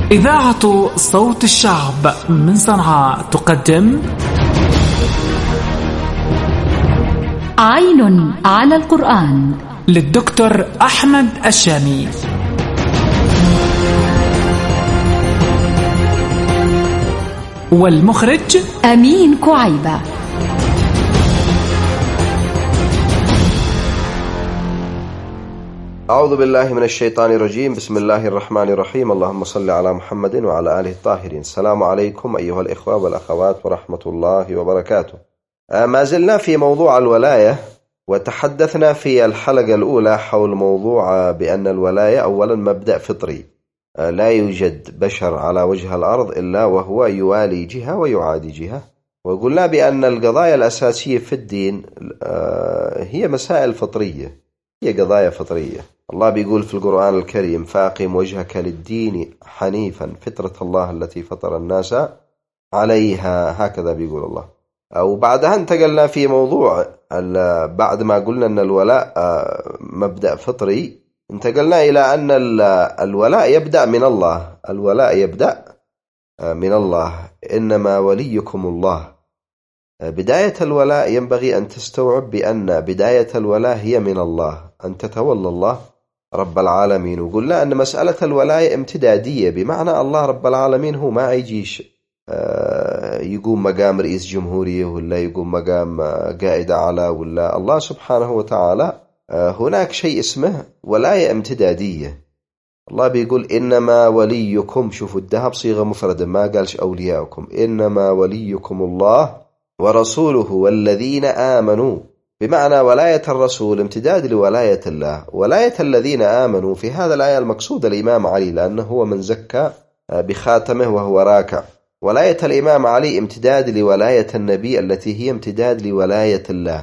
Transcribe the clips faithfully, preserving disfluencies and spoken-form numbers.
إذاعة صوت الشعب من صنعاء تقدم عين على القرآن للدكتور أحمد الشامي. والمخرج أمين كعيبة. أعوذ بالله من الشيطان الرجيم. بسم الله الرحمن الرحيم. اللهم صل على محمد وعلى آله الطاهرين. السلام عليكم أيها الإخوة والأخوات ورحمة الله وبركاته. ما زلنا في موضوع الولاية، وتحدثنا في الحلقة الأولى حول موضوع بأن الولاية أولا مبدأ فطري، لا يوجد بشر على وجه الأرض إلا وهو يوالي جهة ويعادي جهة. وقلنا بأن القضايا الأساسية في الدين هي مسائل فطرية، هي قضايا فطرية. الله بيقول في القرآن الكريم: فأقم وجهك للدين حنيفا فطرة الله التي فطر الناس عليها، هكذا بيقول الله. وبعدها انتقلنا في موضوع بعد ما قلنا أن الولاء مبدأ فطري، انتقلنا إلى أن الولاء يبدأ من الله. الولاء يبدأ من الله، إنما وليكم الله. بداية الولاء ينبغي أن تستوعب بأن بداية الولاء هي من الله، أن تتولى الله رب العالمين. وقلنا أن مسألة الولاية امتدادية، بمعنى الله رب العالمين هو ما يجيش يقوم مقام رئيس جمهورية ولا يقوم مقام قائد أعلى، ولا الله سبحانه وتعالى هناك شيء اسمه ولاية امتدادية. الله بيقول: إنما وليكم، شوفوا الذهب صيغة مفردة، ما قالش أولياءكم، إنما وليكم الله ورسوله والذين آمنوا، بمعنى ولاية الرسول امتداد لولاية الله. ولاية الذين آمنوا في هذا الآية المقصود الإمام علي، لأنه هو من زكى بخاتمه وهو راكع. ولاية الإمام علي امتداد لولاية النبي التي هي امتداد لولاية الله،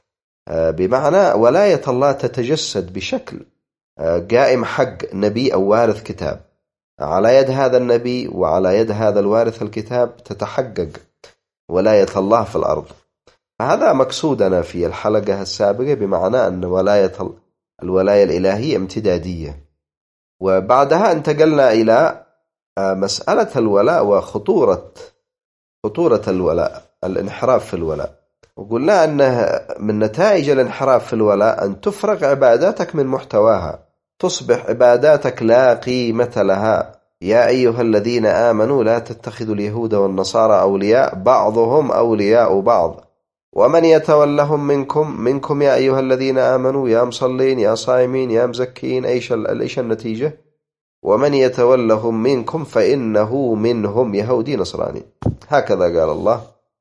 بمعنى ولاية الله تتجسد بشكل قائم حق نبي أو وارث كتاب. على يد هذا النبي وعلى يد هذا الوارث الكتاب تتحقق ولاية الله في الأرض. هذا مقصودنا في الحلقة السابقة، بمعنى أن ولاية الولاية الإلهية امتدادية. وبعدها انتقلنا إلى مسألة الولاء وخطورة خطورة الولاء، الانحراف في الولاء. وقلنا أن من نتائج الانحراف في الولاء أن تفرغ عباداتك من محتواها، تصبح عباداتك لا قيمة لها. يا أيها الذين آمنوا لا تتخذوا اليهود والنصارى أولياء بعضهم أولياء بعض ومن يتولهم منكم منكم يا أيها الذين آمنوا، يا مصلين يا صائمين يا مزكين. إيش إيش النتيجة؟ ومن يتولهم منكم فإنه منهم، يهودي نصراني. هكذا قال الله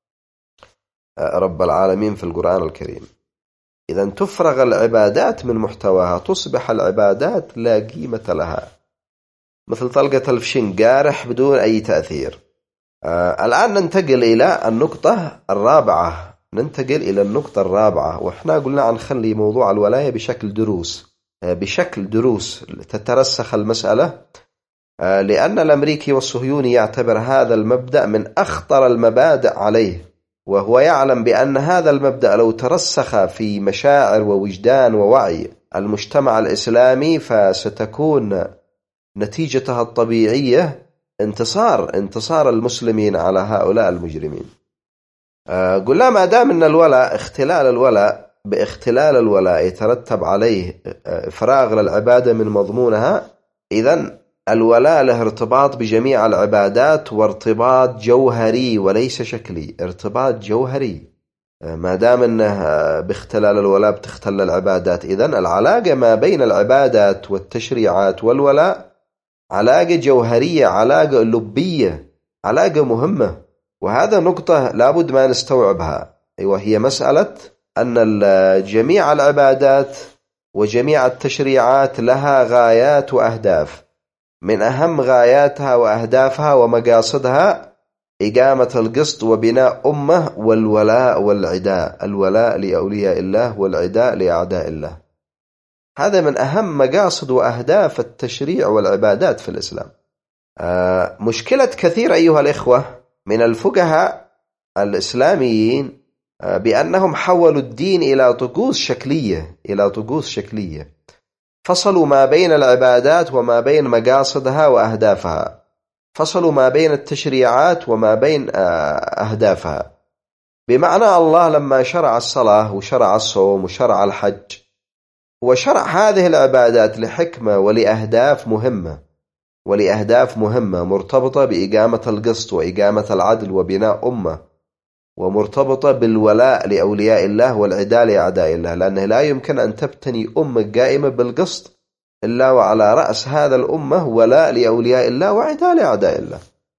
رب العالمين في القرآن الكريم. إذا تفرغ العبادات من محتواها، تصبح العبادات لا قيمة لها، مثل طلقة الفشن قارح بدون أي تأثير. آه الآن ننتقل إلى النقطة الرابعة ننتقل إلى النقطة الرابعة وإحنا قلنا عن خلي موضوع الولاية بشكل دروس آه بشكل دروس تترسخ المسألة، آه لأن الأمريكي والصهيوني يعتبر هذا المبدأ من أخطر المبادئ عليه، وهو يعلم بأن هذا المبدأ لو ترسخ في مشاعر ووجدان ووعي المجتمع الإسلامي فستكون نتيجتها الطبيعية انتصار انتصار المسلمين على هؤلاء المجرمين. آه قلنا ما دام أن الولاء اختلال الولاء باختلال الولاء يترتب عليه فراغ للعبادة من مضمونها، إذن الولاء له ارتباط بجميع العبادات، وارتباط جوهري وليس شكلي، ارتباط جوهري. ما دام أنه باختلال الولاء بتختل العبادات، إذن العلاقة ما بين العبادات والتشريعات والولاء علاقة جوهرية، علاقة لبية، علاقة مهمة. وهذا نقطة لابد ما نستوعبها، وهي مسألة أن جميع العبادات وجميع التشريعات لها غايات وأهداف. من أهم غاياتها وأهدافها ومقاصدها إقامة القسط وبناء أمة، والولاء والعداء، الولاء لأولياء الله والعداء لأعداء الله. هذا من أهم مقاصد وأهداف التشريع والعبادات في الإسلام. آه مشكلة كثير أيها الإخوة من الفقهاء الإسلاميين آه بأنهم حولوا الدين إلى طقوس شكلية إلى طقوس شكلية فصلوا ما بين العبادات وما بين مقاصدها وأهدافها. فصلوا ما بين التشريعات وما بين أهدافها. بمعنى الله لما شرع الصلاة وشرع الصوم وشرع الحج وشرع هذه العبادات لحكمة ولأهداف مهمة ولأهداف مهمة مرتبطة بإقامة القسط وإقامة العدل وبناء أمة، ومرتبطة بالولاء لأولياء الله والعداء لأعداء الله، لأنه لا يمكن أن تبتني أمة قائمة بالقسط إلا وعلى رأس هذا الأمة ولاء لأولياء الله وعداء لأعداء الله.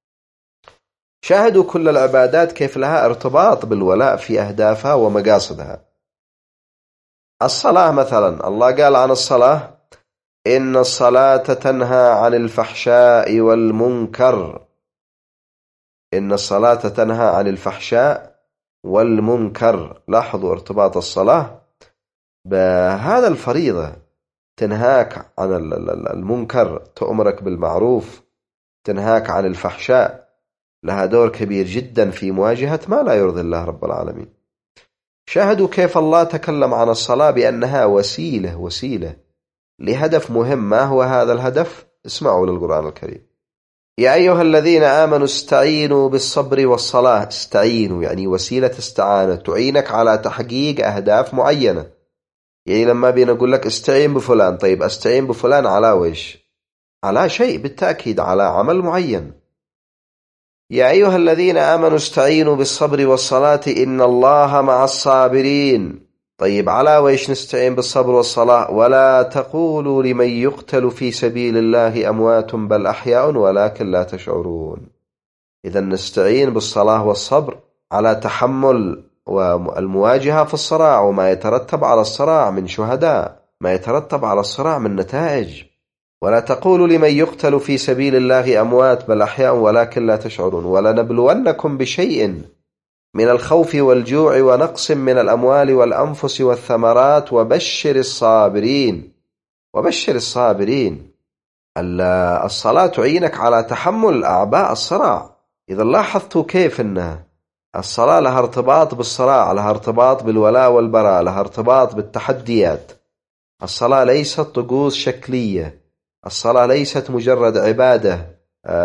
شاهدوا كل العبادات كيف لها ارتباط بالولاء في أهدافها ومقاصدها. الصلاة مثلا، الله قال عن الصلاة: إن الصلاة تنهى عن الفحشاء والمنكر. إن الصلاة تنهى عن الفحشاء والمنكر. لاحظوا ارتباط الصلاة بهذا الفريضة، تنهاك عن المنكر، تأمرك بالمعروف، تنهاك عن الفحشاء، لها دور كبير جدا في مواجهة ما لا يرضي الله رب العالمين. شاهدوا كيف الله تكلم عن الصلاة بأنها وسيلة وسيلة لهدف مهم. ما هو هذا الهدف؟ اسمعوا للقرآن الكريم: يا أيها الذين آمنوا استعينوا بالصبر والصلاة. استعينوا يعني وسيلة استعانة تعينك على تحقيق أهداف معينة. يعني لما بينا نقول لك استعين بفلان، طيب استعين بفلان على ويش؟ على شيء بالتأكيد، على عمل معين. يا أيها الذين آمنوا استعينوا بالصبر والصلاة إن الله مع الصابرين. طيب على ويش نستعين بالصبر والصلاة؟ ولا تقولوا لمن يقتل في سبيل الله أموات بل أحياء ولكن لا تشعرون. إذا نستعين بالصلاة والصبر على تحمل والمواجهة في الصراع وما يترتب على الصراع من شهداء، ما يترتب على الصراع من نتائج. ولا تقولوا لمن يقتل في سبيل الله أموات بل أحياء ولكن لا تشعرون. ولنبلونكم بشيء من الخوف والجوع ونقص من الأموال والأنفس والثمرات وبشر الصابرين. وبشر الصابرين. الصلاة تعينك على تحمل أعباء الصراع. إذا لاحظتوا كيف أن الصلاة لها ارتباط بالصراع، لها ارتباط بالولاء والبراء، لها ارتباط بالتحديات. الصلاة ليست طقوس شكلية، الصلاة ليست مجرد عبادة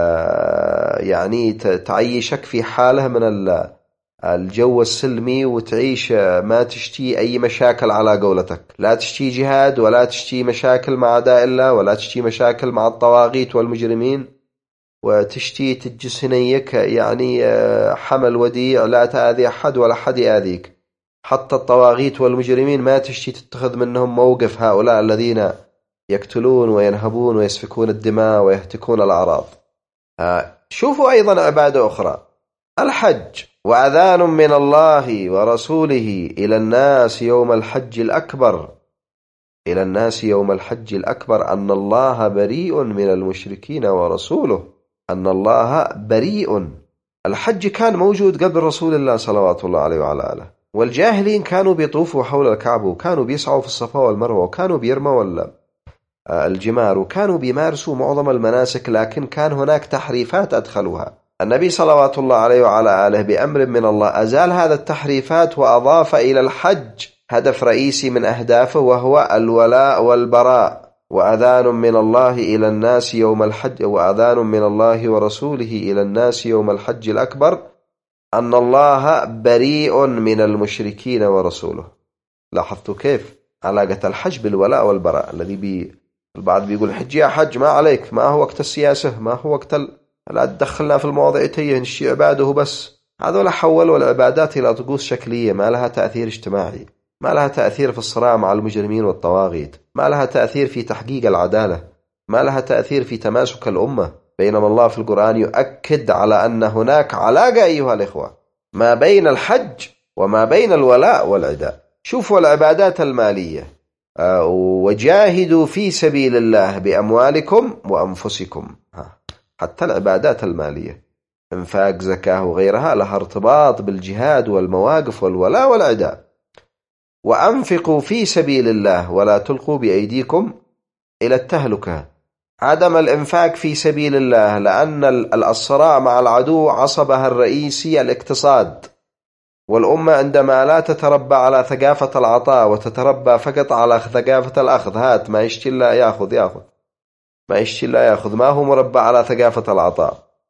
يعني تعيشك في حالة من الجو السلمي وتعيش ما تشتي أي مشاكل على قولتك. لا تشتي جهاد ولا تشتي مشاكل مع أعداء الله ولا تشتي مشاكل مع الطواغيت والمجرمين، وتشتي تجس هنيك يعني حمل وديع لا تأذي أحد ولا أحد يأذيك. حتى الطواغيت والمجرمين ما تشتي تتخذ منهم موقف، هؤلاء الذين يقتلون وينهبون ويسفكون الدماء ويهتكون الأعراض. شوفوا أيضا عبادة أخرى، الحج: وأذان من الله ورسوله إلى الناس يوم الحج الأكبر. إلى الناس يوم الحج الأكبر أن الله بريء من المشركين ورسوله. أن الله بريء. الحج كان موجود قبل رسول الله صلوات الله عليه وعلى آله، والجاهلين كانوا بيطوفوا حول الكعبة وكانوا بيسعوا في الصفا والمروة وكانوا بيرموا الجمار وكانوا بيمارسوا معظم المناسك، لكن كان هناك تحريفات أدخلوها. النبي صلوات الله عليه وعلى آله بأمر من الله أزال هذا التحريفات وأضاف إلى الحج هدف رئيسي من أهدافه وهو الولاء والبراء. وأذان من الله إلى الناس يوم الحج وأذان من الله ورسوله إلى الناس يوم الحج الأكبر أن الله بريء من المشركين ورسوله. لاحظتوا كيف علاقة الحج بالولاء والبراء؟ الذي بي البعض بيقول حج يا حج ما عليك، ما هو وقت السياسة، ما هو وقت ال... لا تدخلنا في المواضيع تيه نشي عباده بس. هذول حولوا العبادات إلى طقوس شكلية ما لها تأثير اجتماعي، ما لها تأثير في الصراع مع المجرمين والطواغيت، ما لها تأثير في تحقيق العدالة، ما لها تأثير في تماسك الأمة. بينما الله في القرآن يؤكد على أن هناك علاقة أيها الإخوة ما بين الحج وما بين الولاء والعداء. شوفوا العبادات المالية: وجاهدوا في سبيل الله بأموالكم وأنفسكم. حتى العبادات المالية انفاق زكاة وغيرها لها ارتباط بالجهاد والمواقف والولاء والعداء. وأنفقوا في سبيل الله ولا تلقوا بأيديكم إلى التهلكة. عدم الإنفاق في سبيل الله لأن الصراع مع العدو عصبها الرئيسي الاقتصاد، والأمة عندما لا تتربى على ثقافة العطاء وتتربى فقط على ثقافة الأخذ، هات ما يشتي الله يأخذ يأخذ ما يشتي الله يأخذ، ما هو مربى على ثقافة العطاء.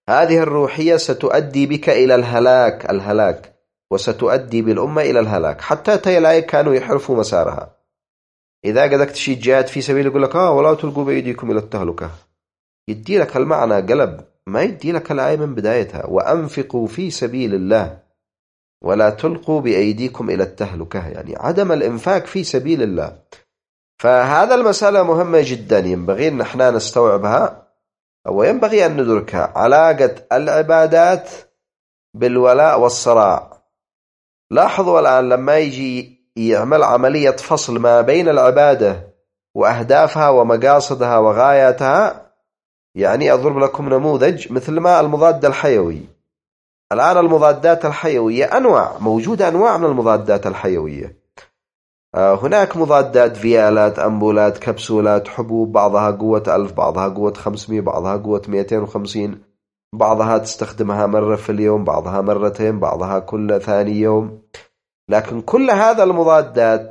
هذه الروحية ستؤدي بك إلى الهلاك الهلاك وستؤدي بالأمة إلى الهلاك. حتى تلاقي كانوا يحرفوا مسارها. إذا قدك تشي جهاد في سبيل يقول لك آه ولا تلقوا بأيديكم إلى التهلكة، يدي لك المعنى قلب، ما يدي لك الآية من بدايتها، وأنفقوا في سبيل الله ولا تلقوا بأيديكم إلى التهلكة، يعني عدم الإنفاق في سبيل الله. فهذا المسألة مهمة جدا، ينبغي أن احنا نستوعبها وينبغي أن ندركها. علاقة العبادات بالولاء والصراع. لاحظوا الآن لما يجي يعمل عملية فصل ما بين العبادة وأهدافها ومقاصدها وغاياتها، يعني أضرب لكم نموذج مثل ما المضاد الحيوي. الآن المضادات الحيوية أنواع، موجودة أنواع من المضادات الحيوية. هناك مضادات فيالات، أمبولات، كبسولات، حبوب، بعضها قوة ألف، بعضها قوة خمسمية، بعضها قوة مئتين وخمسين، بعضها تستخدمها مرة في اليوم، بعضها مرتين، بعضها كل ثاني يوم. لكن كل هذا المضادات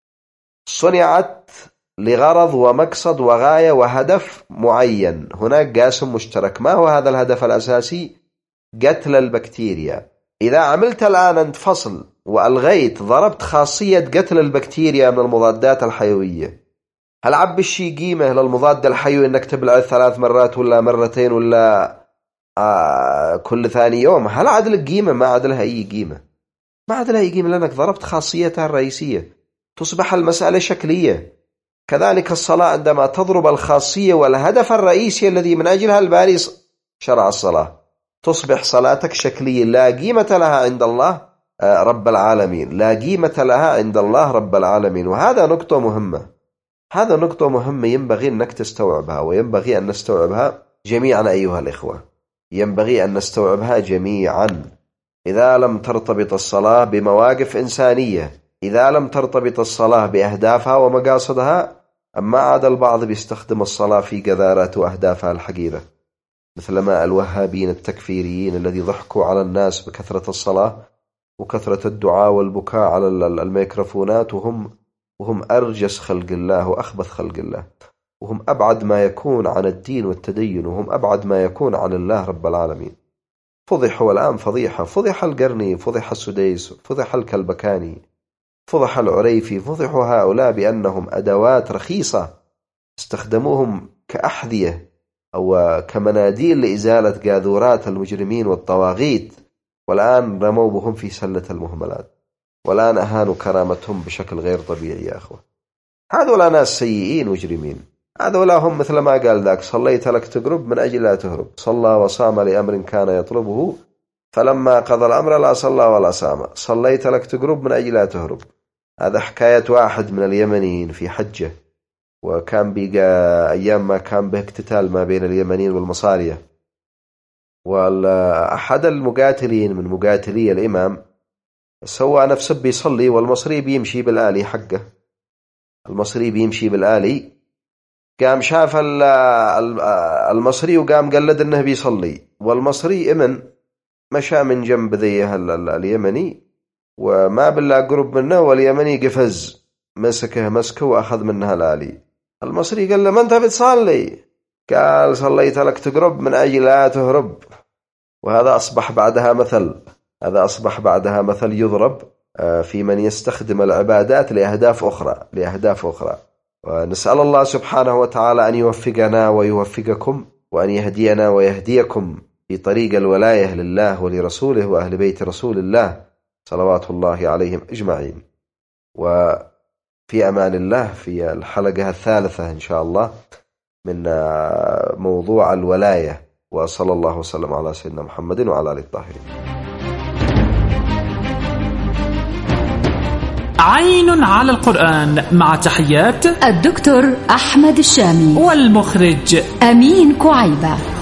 صنعت لغرض ومقصد وغاية وهدف معين. هناك قاسم مشترك. ما هو هذا الهدف الأساسي؟ قتل البكتيريا. إذا عملت الآن أنت فصل وألغيت ضربت خاصية قتل البكتيريا من المضادات الحيوية، هل عب الشي قيمة للمضاد الحيوي أنك تبلع ثلاث مرات ولا مرتين ولا آه كل ثاني يوم؟ هل عدل قيمة؟ ما عدلها أي قيمة، ما عدلها أي قيمة، لأنك ضربت خاصيتها الرئيسية. تصبح المسألة شكلية. كذلك الصلاة عندما تضرب الخاصية والهدف الرئيسي الذي من أجلها الباري شرع الصلاة، تصبح صلاتك شكلية لا قيمة لها عند الله رب العالمين، لا قيمة لها عند الله رب العالمين. وهذا نقطة مهمة، هذا نقطة مهمة ينبغي أنك تستوعبها، وينبغي أن نستوعبها جميعا أيها الإخوة، ينبغي أن نستوعبها جميعا. إذا لم ترتبط الصلاة بمواقف إنسانية، إذا لم ترتبط الصلاة بأهدافها ومقاصدها، أما عاد البعض بيستخدم الصلاة في قذارات وأهدافها الحقيرة، مثلما الوهابين التكفيريين الذي ضحكوا على الناس بكثرة الصلاة وكثرة الدعاء والبكاء على الميكروفونات، وهم وهم أرجس خلق الله وأخبث خلق الله، وهم أبعد ما يكون عن الدين والتدين، وهم أبعد ما يكون عن الله رب العالمين. فضحوا الآن فضيحة، فضح القرني، فضح السديس، فضح الكلبكاني، فضح العريفي، فضحوا هؤلاء بأنهم أدوات رخيصة استخدموهم كأحذية أو كمناديل لإزالة قاذورات المجرمين والطواغيت، والآن رموا بهم في سلة المهملات، والآن أهانوا كرامتهم بشكل غير طبيعي. يا أخوة، هذولا ناس سيئين مجرمين. هذولا هم مثل ما قال ذاك: صليت لك تقرب من أجل لا تهرب، صلى وصام لأمر كان يطلبه، فلما قضى الأمر لا صلى ولا صام. صليت لك تقرب من أجل لا تهرب، هذا حكاية واحد من اليمنيين في حجة، وكان بيقى أيام ما كان به اقتتال ما بين اليمنيين والمصارية، وأحد المقاتلين من مقاتلي الإمام سوى نفسه بيصلي، والمصري بيمشي بالآلي حقه، المصري بيمشي بالآلي، قام شاف المصري وقام قلد انه بيصلي، والمصري امن مشى من جنب ذيه اليمني وما بالله قرب منه، واليمني قفز مسكه مسكه واخذ منها الآلي. المصري قال له: ما انت بتصلي؟ قال: صليت لك تقرب من اجل لا تهرب. وهذا اصبح بعدها مثل، هذا اصبح بعدها مثل يضرب في من يستخدم العبادات لأهداف أخرى لأهداف أخرى. ونسأل الله سبحانه وتعالى أن يوفقنا ويوفقكم، وأن يهدينا ويهديكم في طريق الولاية لله ولرسوله وأهل بيت رسول الله صلوات الله عليهم أجمعين. وفي أمان الله في الحلقة الثالثة إن شاء الله من موضوع الولاية، وصلى الله وسلم على سيدنا محمد وعلى آله الطاهرين. عين على القرآن، مع تحيات الدكتور أحمد الشامي والمخرج أمين كعيبة.